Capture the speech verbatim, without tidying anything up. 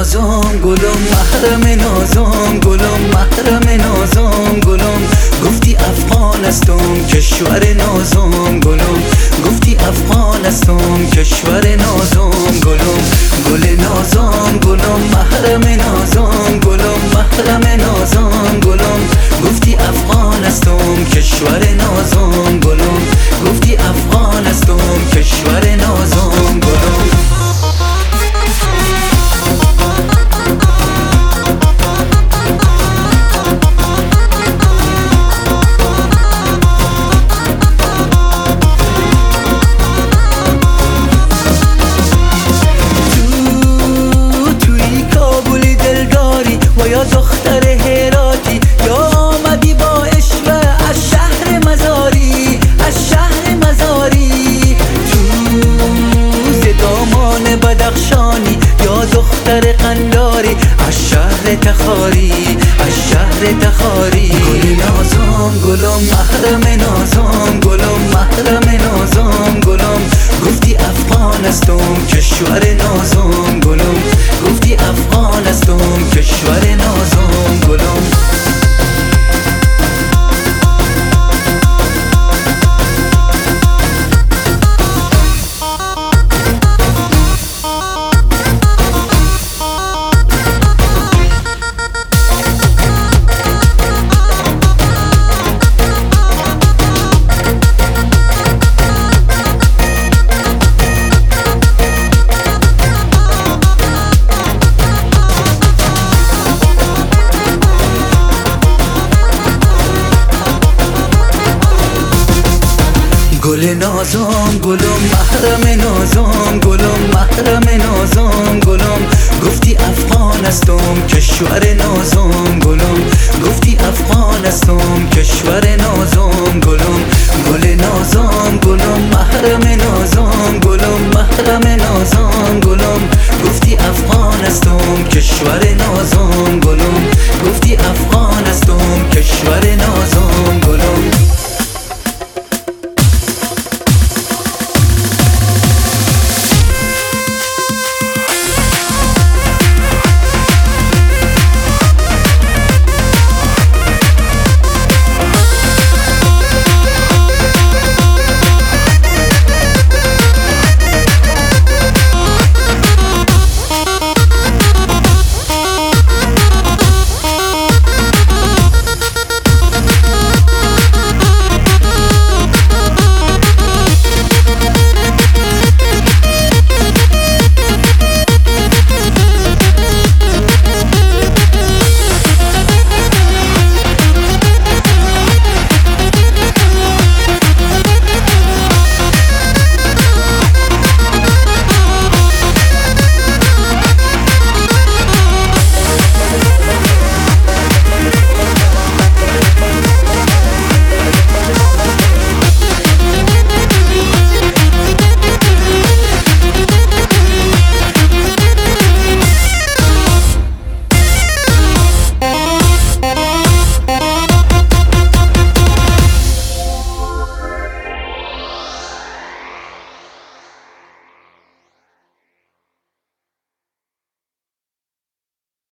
نازم گلم، محرم نازم گلم، محرم نازم گلم. گفتی افغانستان کشور نازم گلم، گفتی افغانستان کشور نازم گلم. گل نازم گلم، محرم نازم گلم، محرم نازم گلم. گفتی افغانستان کشور نازم گلم، گفتی افغانستان کشور نازم گلم. یا دختر هراتی، یا آمدی با عشوه از شهر مزاری، از شهر مزاری. تو دامان بدخشانی، یا دختر قنداری از شهر تخاری، از شهر تخاری. گل نازم گلم، محرم نازم گلم، محرم نازم گلم. گفتی افغانستان کشور نازم گلم، گفتی افغانستان کشور نازم گلم. گل نازم گلم، محرم نازم گلم، محرم نازم گلم. گفتی افغانستان کشور نازم گلم، گفتی افغانستان کشور نازم گلم. گل نازم گلم، محرم نازم گلم، محرم نازم گلم.